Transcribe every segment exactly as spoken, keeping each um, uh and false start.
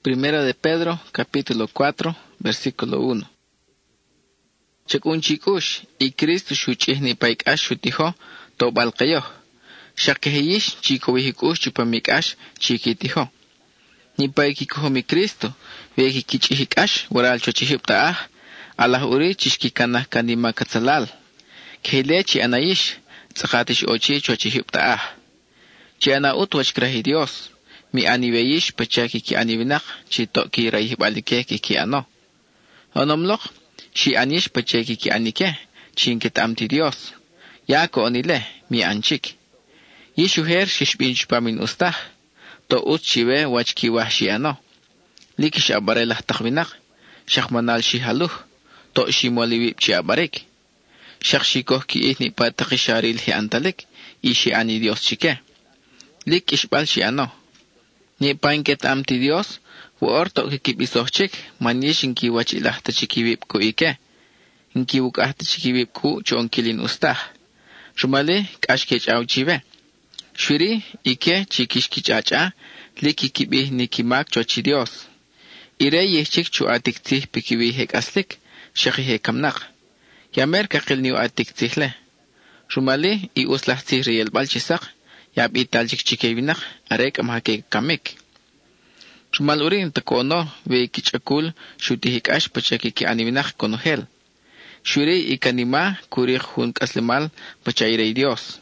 Primera de Pedro, capítulo cuatro, versículo uno. Chakun chikush, y Cristo shuchih ni paikash shutiho, to balkayo. Shakehiyish, chiko wihikush chupamikash, chikitiho. Ni paikikuho mi Cristo, veki kichihikash, waral chochihiptaah, Allah uri chishkikanah kanima katsalal. Kehile chi anayish, tzakatish ochi chochihiptaah. Chi ana utwachkrahi Dios. Mi aniveyish pachaki ki anivinak, chi to ki raihbalike ki ki ano. Onomlok, shi anish pachaki ki anike, chinkit amti Dios. Yako onile, mi anchik. Yishuher shishbinch pamin ustah, to ut chive wach ki wahshi ano. Likish abarelah takvinak, shakmanal shihaluh, to shimolivip chi abarik. Shakshikoh ki ihni patakisharil hi antalik, ishi ani Dios chike. Likish bal shi ano. Ni painket amti Dios, wo orto kikip isochik, manish inki wachilah tachikibip ku ike. Inki wukah tachikibip ku chonkilin ustah. Shumali kashkech auchive. Shwiri ike chikishkich acha, li kikibih nikimak chochi Dios. Ire yechik chu atiktih pikiwi hek aslik, shakhi hekamnak. Yamer kakil niu atiktihle. Shumali i uslah tihriyel balchisak, yab italjik chikevinak, arek amhake kamik. Shumal urin takono, ve kichakul, shutihikash pachaki ki anivinak konohel. Shuri ikanima, kurik hun kaslimal, pachayrey Dios.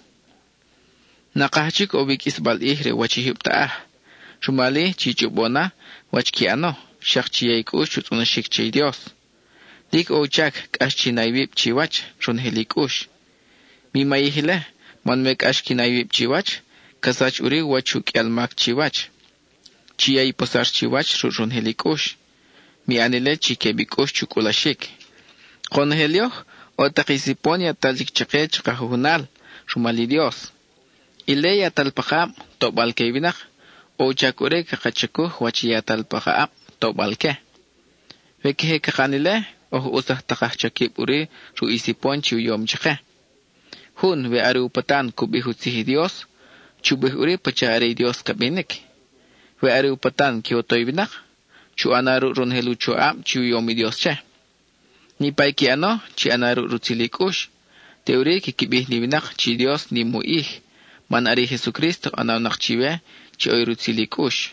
Nakahachik obik isbal ihre wachihiptaah. Shumali chichubona, wachkiano, shakchiyaykush chutunashik chay Dios. Lik ochak kashchinaywip chiwach, runhelikush. Mi mayihile, manmek ashkinaywip chiwach, kasach uri wachuk yalmak chiwach. Chiyay posar chiwach rurun helikush. Mi anile chikebikush chukulashik. Konhelyo, otakisipon yatalik chake chakahunal, shumali Dios. Ile yatalpakam, tobalke binak, ochak uri kakachakuh wachi yatalpakam, tobalke. Vekehe kakanile, oh usah takachakip uri ru isipon chiuyom chake. Hun ve aru patan kubihutsihi Dios, chubih uri pachari Dios kabinik. Ve aru patan kiotoy binak, chu anaru runhelu chuam chiuyomi Dios che. Ni paiki ano, chi anaru rutilikush, teori kikibih ni binak chi Dios ni muih, man ari Jesucristo anaw nakchiwe, chi oy rutilikush.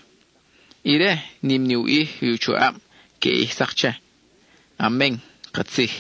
Ire nim ni uih yu chuam, ke ihsak che. Amen, katsih.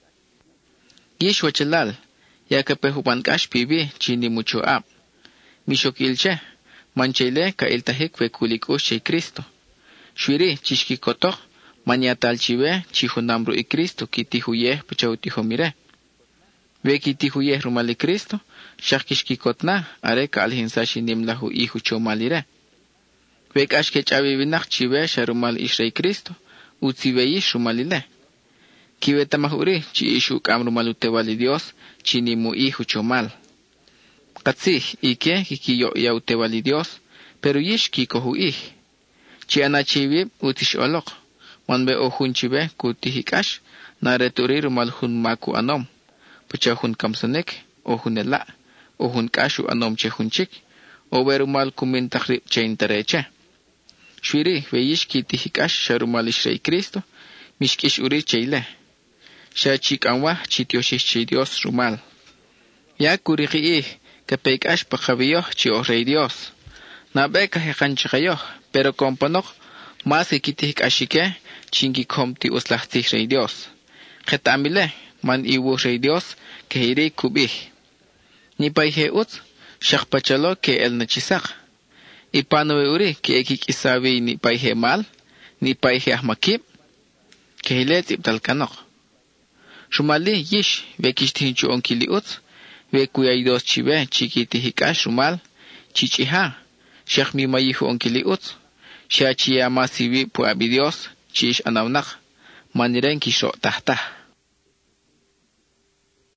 Gish wachalal, yakapehupan kash pibi chini mucho ab. Mishok ilche, manchele ka iltahik ve kulikush chay Cristo. Shwiri chishki kotok, manyatal chive chihunamru i Cristo ki tihuyeh pachawtiho mire. Ve ki tihuyeh rumali Cristo, shakishki kotna are ka alhinsashi nimlahu ihu chomalire. Ve kashkech avivinak chive sharumal ishrei Cristo, utziveyish rumalile. Kiwe tamahuri chi ishu kamrumalute wali Dios chini mu ihu chomal. Katsih ike kikiyo yaute wali Dios, pero yish kikohu ih. Chi anachivib utish olok, wanbe ohun chive kutihikash, nareturi rumalhun maku anom. Pachahun kamsanek, ohun ela, ohun kashu anom chehunchik, owe rumal kumin takrib cheintareche. Shwiri ve yish kitihikash sharumalishray Cristo, mishkish uri cheile. Sha chikanwa chitioshish chay Dios rumal. Ya kuriki ih, kapekash pakaviyoh chi ohrey Dios. Nabeka hekanchikayoh, pero kompanok, mas ikitihikashike, chinki komti uslahtih rey Dios. Ketamile, man iwu rey Dios, kehiri kubih. Nipay he utz, shakpachalo ke el nachisak. Ipanowe uri ke ekik isawi nipay he mal, nipay he ahmakib, kehilet ibtalkanok. Shumali yish, ve kishtihinchu onkili utz, ve kuyay dos chive, chikitihikash rumal, chichiha, shak mi mayihu onkili utz, sha chiyamasiwi puabi Dios, chish anawnak, maniren kisho tahtah.